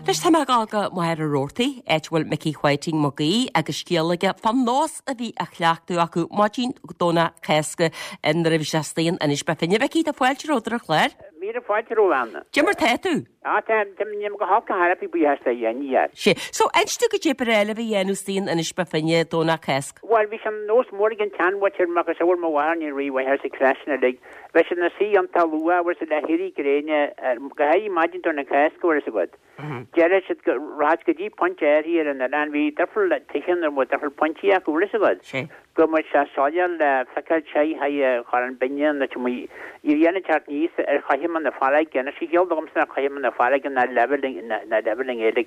Leis tá aga mar a rótaí, bhfuil Mickey Whiting Mogaí agus scéalaige fan nós a bhí a chleachtú acu máidín dóna chéasca in ra bhí seastaíon inis be finne bheith a foiilte rótar a chléir. Mír a fáilte róhana. Jimar tú? Nim go hálca harapí bu heasta dhéanaíar. sé, so einstu go dé réile bhí dhéanústíon inis be finne dóna chéasc. Well, bhí an nós mórgan teanhair magus bhfuil máhairní riomh heir sa creisna le. Bheits na sí an talúa bhar sa le hirí gréine go haí maidin donna chéasca sa bud. Deire si rád go dtí pointéirí ar an an bhí dafar le tuchan ar mu dafar pointíí a gohfuil sa bud. Go mu se sáil le fecail sé ha an bine na i dhéana teart níos ar chaim na fáig gena sí gealdagam na chaim na fáig na leveling éig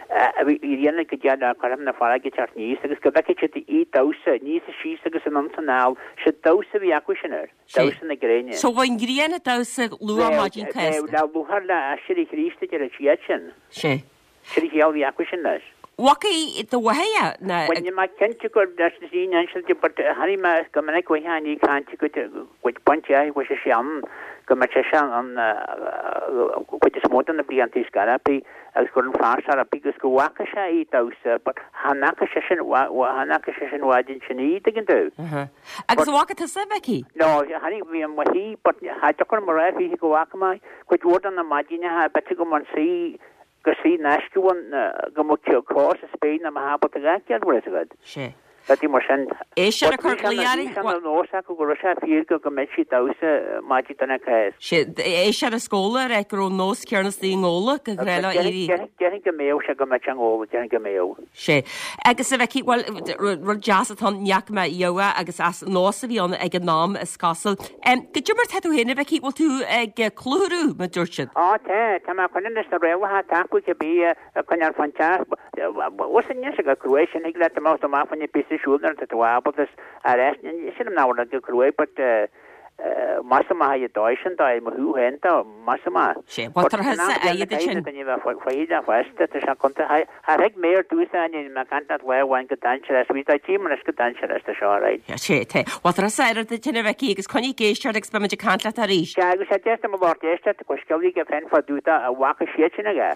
i dhéana go dead a chaim na fáig teart níos agus go beice si í dása níos a sí agus an antanál se dása bhí acu sinar dása na gréine. So bhain gríanana dása lua máidín chéasca. Le luhar le asirí chríiste ar a tían. sé. Sirí geal bhí acu sin leis. Wacaí do wahéia na... When ma kente go das sí anselte but hari ma go man go hani kante go with pontia was a sham go ma chashan an with the smot on the briantis garapi as go far because go waka sha dos but hanaka session wadin chini digin do. Agus waka ta sebeki. No, hari we am wahi but ha chokon morafi go waka mai with word on the margina ha but go man see go sí náisciúin go muú cós a Spain na mahabal a gacead bhfuil a god. sé. Latí mar sin. É se a chuirlaí nósa go se fír go meid sí dása maidí donna chéis. sé é se a scóla ag gur nós cearnas í ngóla go réile í. Dean go méo se go meid an ngóla dean go méo. sé. Agus a bheith ru jazz atá neach me ioga agus as nósa bhí anna ag an nám is casal. Go dúmar teú héna bheith bhil tú ag clúrú me dúirtead. Tá má chuine na réha taú go bí chuinear fantas was in go Croatian ag le má má fanna pí siúnar a tuábaltas a rest sin ná go crué, but Masama ha doisian da ma hu henta Masama. sé. Wat has a sin. Faida festa te konta ha reg meer dusan in ma kanta we wan gedancher we da team as gedancher as seo right. Ja sé te. Wat has a de tinne veki agus conní géisteart experiment kantla a rí. Ja go sé testa ma bort esta ko skelli ge fen fa duta a waka shechina ga.